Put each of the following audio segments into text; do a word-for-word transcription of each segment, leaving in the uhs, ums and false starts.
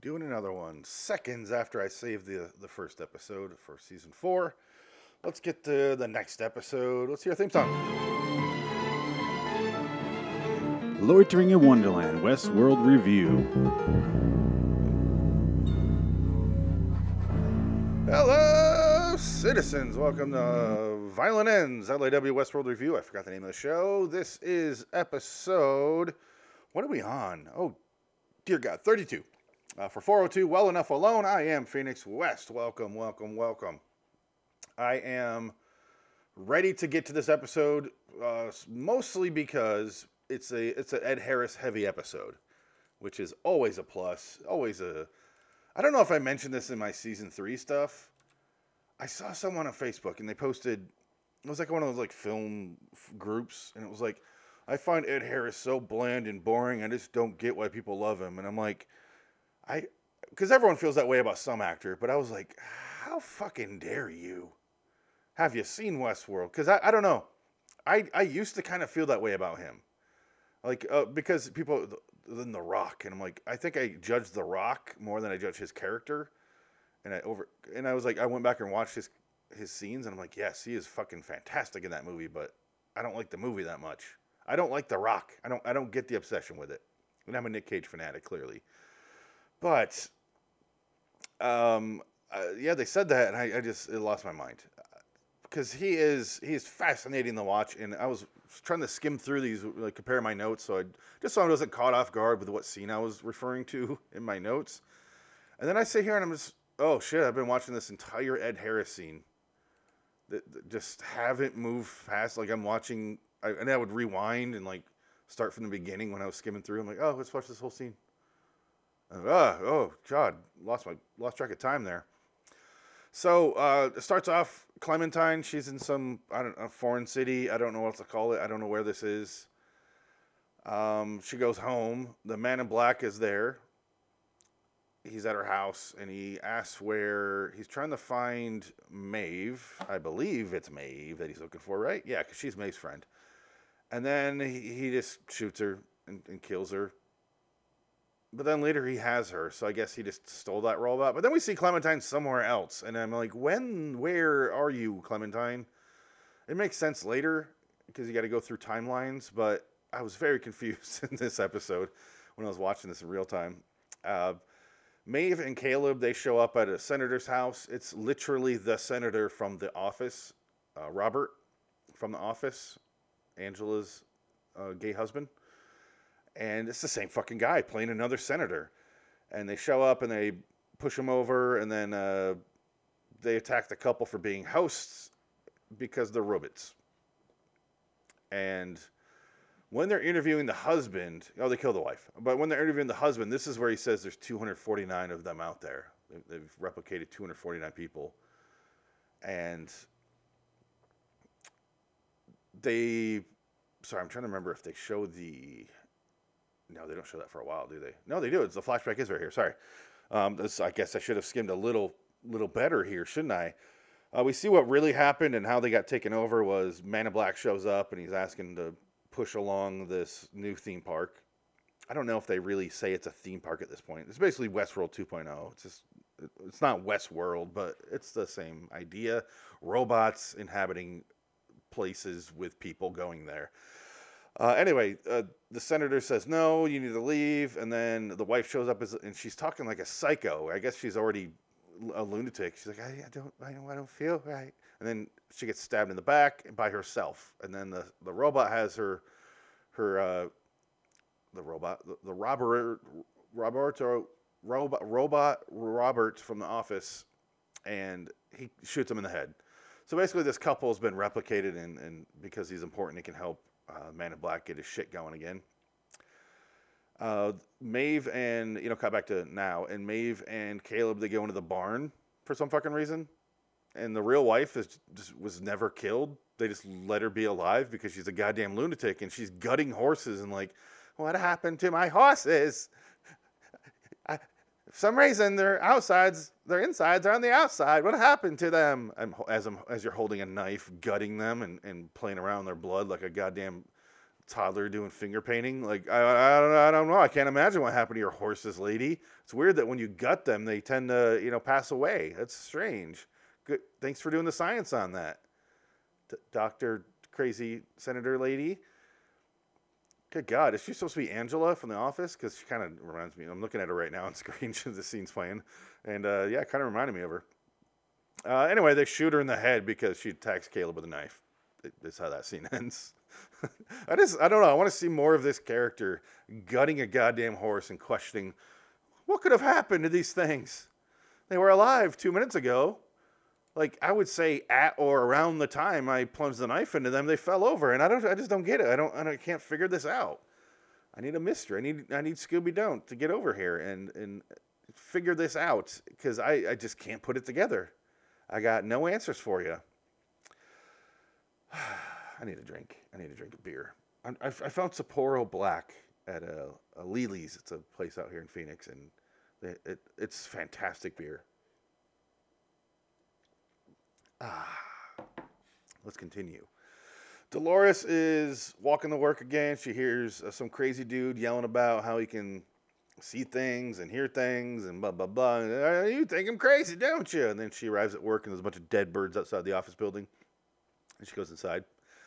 Doing another one seconds after I saved the the first episode for season four. Let's get to the next episode. Let's hear a theme song. Loitering in Wonderland, Westworld Review. Hello, citizens. Welcome to Violent Ends, L A W Westworld Review. I forgot the name of the show. This is episode. What are we on? Oh, dear God, thirty-two. Uh, for four oh two, Well Enough Alone, I am Phoenix West. Welcome, welcome, welcome. I am ready to get to this episode, uh, mostly because it's a it's an Ed Harris heavy episode, which is always a plus. Always a. I don't know if I mentioned this in my season three stuff. I saw someone on Facebook and they posted. It was like one of those like film f- groups, and it was like, I find Ed Harris so bland and boring. I just don't get why people love him. And I'm like, I, because everyone feels that way about some actor, but I was like, how fucking dare you? Have you seen Westworld? Because I, I don't know. I, I used to kind of feel that way about him. Like, uh, because people, than The Rock, and I'm like, I think I judge The Rock more than I judge his character. And I over, and I was like, I went back and watched his, his scenes, and I'm like, yes, he is fucking fantastic in that movie, but I don't like the movie that much. I don't like The Rock. I don't, I don't get the obsession with it. And I'm a Nick Cage fanatic, clearly. But, um, uh, yeah, they said that, and I, I just it lost my mind because he is he is fascinating to watch. And I was trying to skim through these, like compare my notes, so I just so I wasn't caught off guard with what scene I was referring to in my notes. And then I sit here and I'm just, oh shit, I've been watching this entire Ed Harris scene that, that just haven't moved fast. Like I'm watching, I, and I would rewind and like start from the beginning when I was skimming through. I'm like, oh, let's watch this whole scene. Ah, oh, God, lost my lost track of time there. So uh, it starts off Clementine. She's in some I don't know foreign city. I don't know what to call it. I don't know where this is. Um, she goes home. The man in black is there. He's at her house, and he asks where he's trying to find Maeve. I believe it's Maeve that he's looking for, right? Yeah, because she's Maeve's friend. And then he, he just shoots her and, and kills her. But then later he has her, so I guess he just stole that robot. But then we see Clementine somewhere else, and I'm like, when, where are you, Clementine? It makes sense later, because you got to go through timelines, but I was very confused in this episode when I was watching this in real time. Uh, Maeve and Caleb, they show up at a senator's house. It's literally the senator from The Office, uh, Robert from The Office, Angela's uh, gay husband. And it's the same fucking guy playing another senator. And they show up and they push him over, and then uh, they attack the couple for being hosts because they're robots. And when they're interviewing the husband, oh, they kill the wife. But when they're interviewing the husband, this is where he says there's two hundred forty-nine of them out there. They've replicated two hundred forty-nine people. And they, sorry, I'm trying to remember if they show the... No, they don't show that for a while, do they? No, they do. It's the flashback is right here. Sorry. Um, this, I guess I should have skimmed a little little better here, shouldn't I? Uh, we see what really happened and how they got taken over was Man in Black shows up and he's asking to push along this new theme park. I don't know if they really say it's a theme park at this point. It's basically Westworld 2.0. It's just it's not Westworld, but it's the same idea. Robots inhabiting places with people going there. Uh, anyway, uh, the senator says, no, you need to leave. And then the wife shows up as, and she's talking like a psycho. I guess she's already a lunatic. She's like, I, I don't, I don't, I don't feel right. And then she gets stabbed in the back by herself. And then the, the robot has her, her, uh, the robot, the, the Robert, Roberto, robot, robot Robert from The Office, and he shoots him in the head. So basically this couple has been replicated, and, and because he's important, he can help Uh, Man in Black get his shit going again. Uh, Maeve and, you know, cut back to now, and Maeve and Caleb, they go into the barn for some fucking reason. And the real wife is just was never killed. They just let her be alive because she's a goddamn lunatic, and she's gutting horses and like, what happened to my horses? I, for some reason, their outsides, their insides are on the outside. What happened to them? I'm, as I'm, as you're holding a knife, gutting them and, and playing around in their blood like a goddamn toddler doing finger painting. Like, I, I, don't, I don't know. I can't imagine what happened to your horses, lady. It's weird that when you gut them, they tend to, you know, pass away. That's strange. Good. Thanks for doing the science on that, D- Doctor Crazy Senator Lady. Good God, is she supposed to be Angela from The Office? Because she kind of reminds me. I'm looking at her right now on screen. The scene's playing, and uh, yeah, kind of reminded me of her. Uh, anyway, they shoot her in the head because she attacks Caleb with a knife. That's how that scene ends. I just, I don't know. I want to see more of this character gutting a goddamn horse and questioning what could have happened to these things. They were alive two minutes ago. Like, I would say at or around the time I plunged the knife into them, they fell over, and I don't, I just don't get it. I don't, I, don't, I can't figure this out. I need a mystery. I need, I need Scooby Doo to get over here and and figure this out because I, I just can't put it together. I got no answers for you. I need a drink. I need to drink a beer. I, I, I found Sapporo Black at a, a Lily's. It's a place out here in Phoenix, and it, it, it's fantastic beer. Ah, let's continue. Dolores is walking to work again. She hears uh, some crazy dude yelling about how he can see things and hear things and blah, blah, blah. Uh, you think I'm crazy, don't you? And then she arrives at work and there's a bunch of dead birds outside the office building. And she goes inside.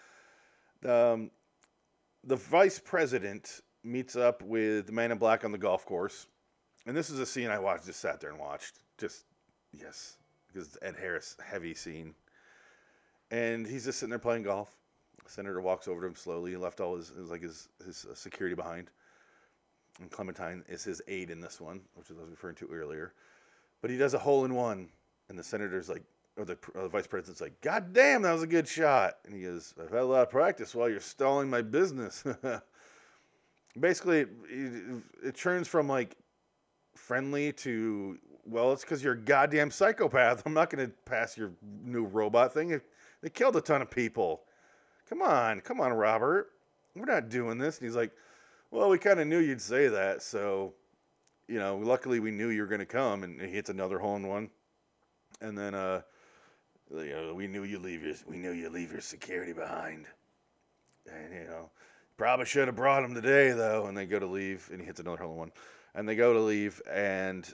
Um, the vice president meets up with the Man in Black on the golf course. And this is a scene I watched, just sat there and watched. Just, yes, because it's Ed Harris heavy scene. And he's just sitting there playing golf. The senator walks over to him slowly. He left all his, his like his, his uh, security behind. And Clementine is his aide in this one, which I was referring to earlier. But he does a hole in one. And the senator's like, or the, or the vice president's like, God damn, that was a good shot. And he goes, I've had a lot of practice while you're stalling my business. Basically, it, it, it turns from like friendly to, well, it's because you're a goddamn psychopath. I'm not going to pass your new robot thing. It, they killed a ton of people. Come on, come on, Robert. We're not doing this. And he's like, well, we kind of knew you'd say that. So, you know, luckily we knew you were going to come. And he hits another hole in one. And then, uh, you know, we knew you leave your, we knew you leave your security behind. And, you know, probably should have brought him today, though. And they go to leave, and he hits another hole in one. And they go to leave, and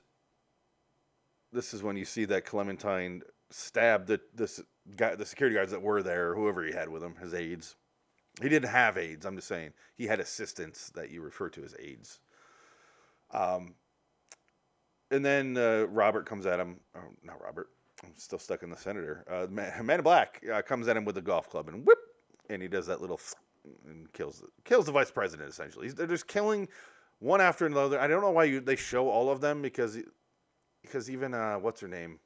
this is when you see that Clementine stab the this guy, the security guards that were there, whoever he had with him, his aides. He didn't have aides. I'm just saying he had assistants that you refer to as aides. Um, and then uh, Robert comes at him. Oh, not Robert. I'm still stuck in the senator. Uh, Man, Man in Black uh, comes at him with the golf club and whip, and he does that little and kills kills the vice president. Essentially, He's, they're just killing one after another. I don't know why you they show all of them because because even uh, what's her name?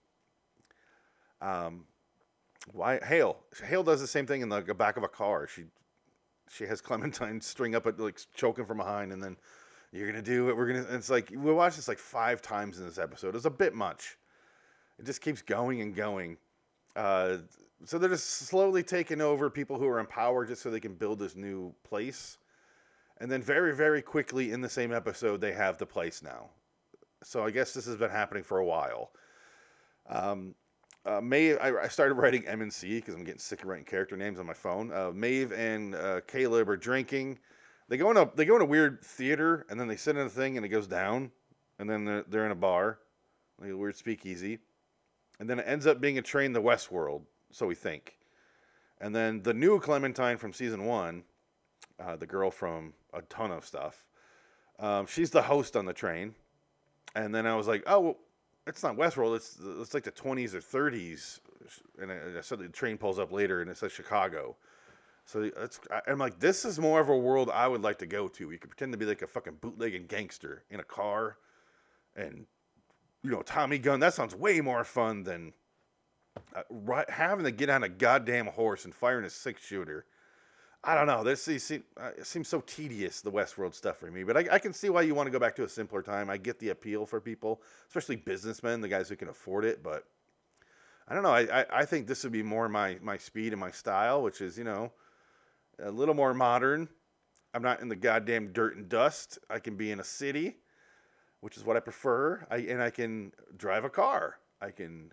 Um, why Hale? Hale does the same thing in the back of a car. She she has Clementine string up, at, like choking from behind, and then you're gonna do it. We're gonna. And it's like we watched this like five times in this episode. It's a bit much. It just keeps going and going. Uh, so they're just slowly taking over people who are in power just so they can build this new place. And then very, very quickly in the same episode, they have the place now. So I guess this has been happening for a while. Um, uh, Maeve, I, I started writing M and C because I'm getting sick of writing character names on my phone. Uh, Maeve and uh, Caleb are drinking. They go in a they go in a weird theater, and then they sit in a thing, and it goes down. And then they're, they're in a bar, like a weird speakeasy. And then it ends up being a train to Westworld, so we think. And then the new Clementine from season one, uh, the girl from a ton of stuff, um, she's the host on the train. And then I was like, oh, well, it's not Westworld. It's it's like the twenties or thirties. And I, I said the train pulls up later, and it says Chicago. So it's, I'm like, this is more of a world I would like to go to. You could pretend to be like a fucking bootlegging gangster in a car and, you know, Tommy gun. That sounds way more fun than uh, right, having to get on a goddamn horse and firing a six shooter. I don't know. This seems, uh, it seems so tedious, the Westworld stuff for me. But I, I can see why you want to go back to a simpler time. I get the appeal for people, especially businessmen, the guys who can afford it. But I don't know. I, I, I think this would be more my, my speed and my style, which is, you know, a little more modern. I'm not in the goddamn dirt and dust. I can be in a city, which is what I prefer. I, and I can drive a car. I can,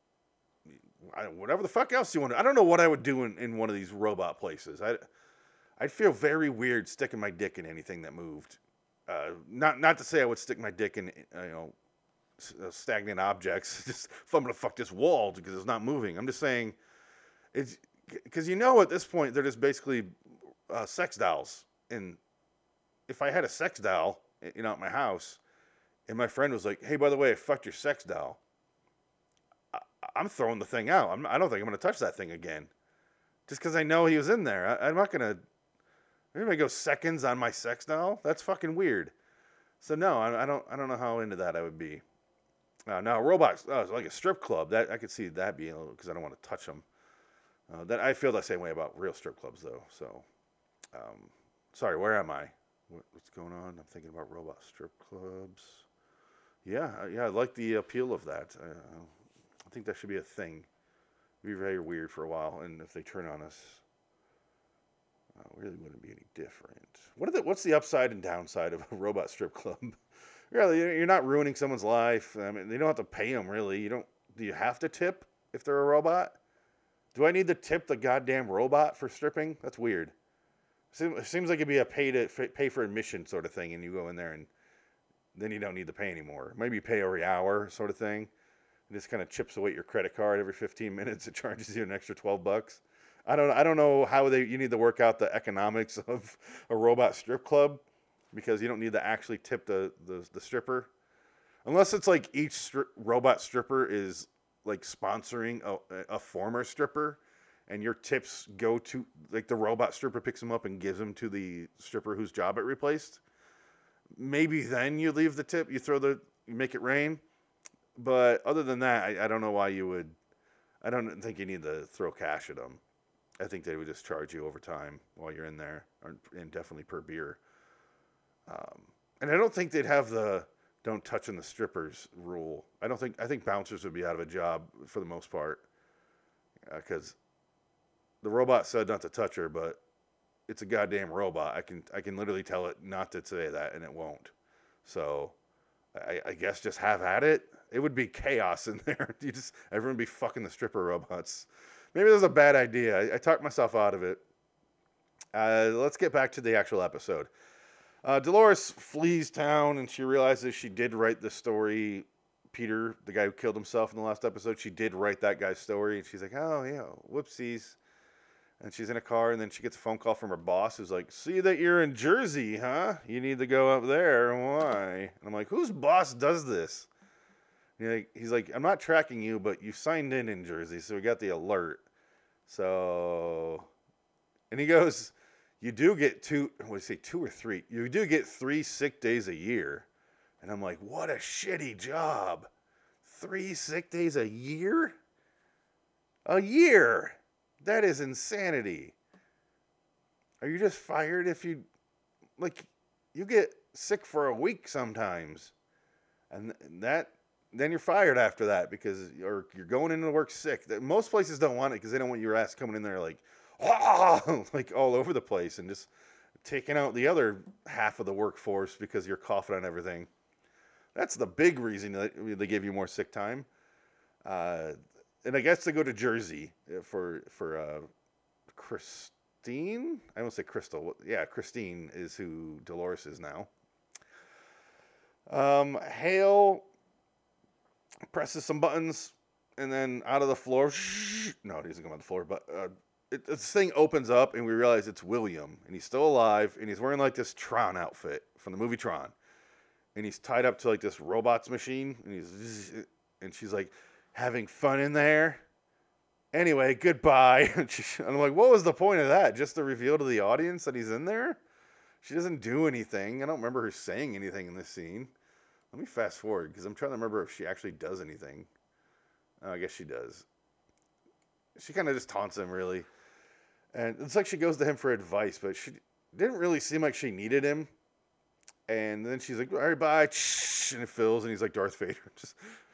I, whatever the fuck else you want to. I don't know what I would do in, in one of these robot places. I, I'd feel very weird sticking my dick in anything that moved. Uh, not not to say I would stick my dick in, uh, you know, uh, stagnant objects. Just if I'm gonna fuck this wall because it's not moving. I'm just saying, it's because you know at this point they're just basically uh, sex dolls. And if I had a sex doll, you know, at my house, and my friend was like, "Hey, by the way, I fucked your sex doll," I, I'm throwing the thing out. I'm, I don't think I'm gonna touch that thing again, just because I know he was in there. I, I'm not gonna. Anybody go seconds on my sex doll? That's fucking weird. So no, I, I don't. I don't know how into that I would be. Uh, now robots, oh, it's like a strip club. That I could see that being because I don't want to touch them. Uh, that I feel the same way about real strip clubs though. So, um, sorry, where am I? What, what's going on? I'm thinking about robot strip clubs. Yeah, yeah, I like the appeal of that. Uh, I think that should be a thing. It'd be very weird for a while, and if they turn on us. Uh, really wouldn't be any different. What are the, what's the upside and downside of a robot strip club? Really, you're not ruining someone's life. I mean, you don't have to pay them, really. You don't. Do you have to tip if they're a robot? Do I need to tip the goddamn robot for stripping? That's weird. It seems like it'd be a pay to pay for admission sort of thing, and you go in there and then you don't need to pay anymore. Maybe you pay every hour sort of thing. It just kind of chips away at your credit card every fifteen minutes. It charges you an extra twelve bucks. I don't I don't know how they you need to work out the economics of a robot strip club because you don't need to actually tip the, the, the stripper. Unless it's like each stri- robot stripper is like sponsoring a, a former stripper and your tips go to like the robot stripper picks them up and gives them to the stripper whose job it replaced. Maybe then you leave the tip, you throw the you make it rain. But other than that, I, I don't know why you would I don't think you need to throw cash at them. I think they would just charge you over time while you're in there, or, and definitely per beer. Um, and I don't think they'd have the "don't touch on the strippers" rule. I don't think. I think bouncers would be out of a job for the most part, because uh, the robot said not to touch her, but it's a goddamn robot. I can I can literally tell it not to say that, and it won't. So I, I guess just have at it. It would be chaos in there. You just everyone would be fucking the stripper robots. Maybe that was a bad idea. I, I talked myself out of it. Uh, let's get back to the actual episode. Uh, Dolores flees town and she realizes she did write the story. Peter, the guy who killed himself in the last episode, she did write that guy's story. And she's like, oh, yeah, whoopsies. And she's in a car and then she gets a phone call from her boss who's like, see that you're in Jersey, huh? You need to go up there. Why? And I'm like, whose boss does this? He's like, I'm not tracking you, but you signed in in Jersey, so we got the alert. So, and he goes, you do get two, what do you say, two or three? You do get three sick days a year. And I'm like, what a shitty job. Three sick days a year? A year. That is insanity. Are you just fired if you, like, you get sick for a week sometimes. And that, then you're fired after that because or you're going into work sick. Most places don't want it because they don't want your ass coming in there like, oh, like all over the place and just taking out the other half of the workforce because you're coughing on everything. That's the big reason that they give you more sick time. Uh, and I guess they go to Jersey for for uh, Christine. I won't say Crystal. Yeah, Christine is who Dolores is now. Um, Hale presses some buttons, and then out of the floor, shh, no, he doesn't come on the floor, but uh, it, this thing opens up, and we realize it's William, and he's still alive, and he's wearing like this Tron outfit from the movie Tron, and he's tied up to like this robots machine, and he's, and she's like, having fun in there? Anyway, goodbye. And I'm like, what was the point of that? Just to reveal to the audience that he's in there? She doesn't do anything. I don't remember her saying anything in this scene. Let me fast forward because I'm trying to remember if she actually does anything. Oh, I guess she does. She kind of just taunts him, really. And it's like she goes to him for advice, but she didn't really seem like she needed him. And then she's like, all right, bye. And it fills, and he's like Darth Vader. Just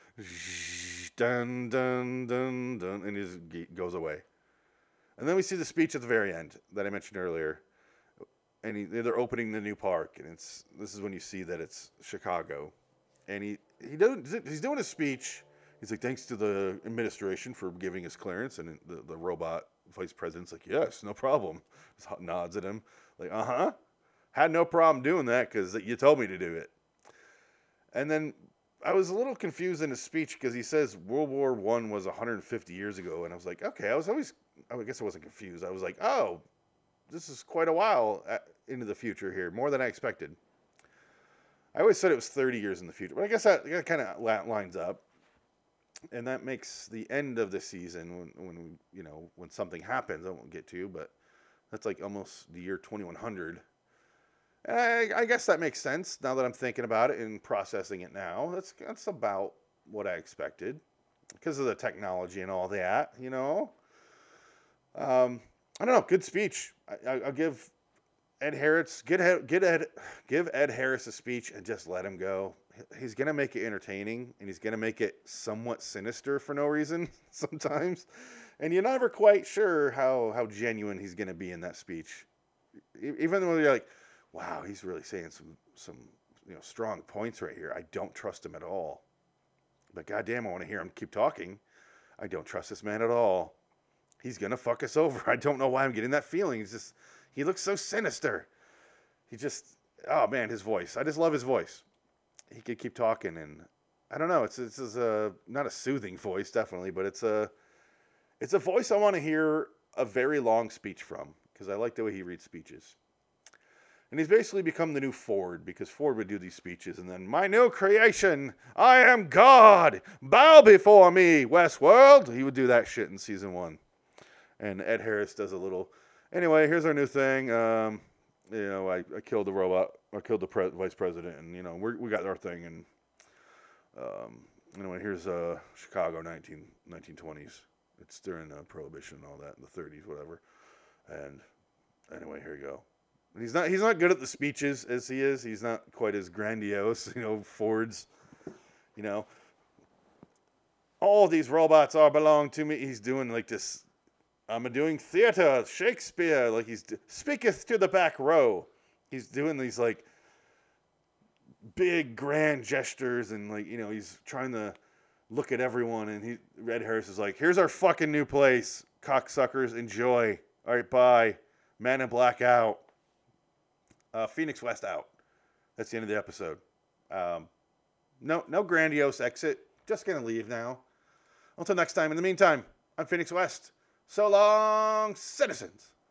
dun, dun, dun, dun. And he just goes away. And then we see the speech at the very end that I mentioned earlier. And he, they're opening the new park. And it's this is when you see that it's Chicago. And he, he doesn't, he's doing a speech. He's like, thanks to the administration for giving us clearance. And the, the robot vice president's like, yes, no problem. Just nods at him. Like, uh-huh. Had no problem doing that because you told me to do it. And then I was a little confused in his speech because he says World War One was one hundred fifty years ago. And I was like, okay, I was always, I guess I wasn't confused. I was like, oh, this is quite a while into the future here, more than I expected. I always said it was thirty years in the future, but I guess that, that kind of lines up. And that makes the end of the season when, when, you know, when something happens, I won't get to, but that's like almost the year twenty-one hundred. And I, I guess that makes sense now that I'm thinking about it and processing it now. That's, that's about what I expected because of the technology and all that, you know. Um, I don't know. Good speech. I, I, I'll give Ed Harris, get, get Ed, give Ed Harris a speech and just let him go. He's going to make it entertaining, and he's going to make it somewhat sinister for no reason sometimes. And you're never quite sure how, how genuine he's going to be in that speech. Even though you're like, wow, he's really saying some, some you know, strong points right here. I don't trust him at all. But goddamn, I want to hear him keep talking. I don't trust this man at all. He's going to fuck us over. I don't know why I'm getting that feeling. He's just, he looks so sinister. He just, oh man, his voice. I just love his voice. He could keep talking, and I don't know. It's it's, it's a not a soothing voice, definitely, but it's a it's a voice I want to hear a very long speech from because I like the way he reads speeches. And he's basically become the new Ford because Ford would do these speeches, and then my new creation, I am God, bow before me, Westworld. He would do that shit in season one, and Ed Harris does a little. Anyway, here's our new thing. Um, you know, I, I killed the robot. I killed the pre- vice president, and you know, we we got our thing. And um, anyway, here's uh, Chicago, nineteen nineteen twenties. It's during uh, Prohibition and all that in the thirties, whatever. And anyway, here you go. And he's not he's not good at the speeches as he is. He's not quite as grandiose, you know. Ford's, you know, all these robots all belong to me. He's doing like this. I'm doing theater, Shakespeare, like he's speaketh to the back row. He's doing these like big grand gestures and like, you know, he's trying to look at everyone, and he Ed Harris is like, here's our fucking new place. Cocksuckers, enjoy. All right, bye. Man in Black out. Uh, Phoenix West out. That's the end of the episode. Um, no, no grandiose exit. Just gonna leave now. Until next time. In the meantime, I'm Phoenix West. So long, citizens.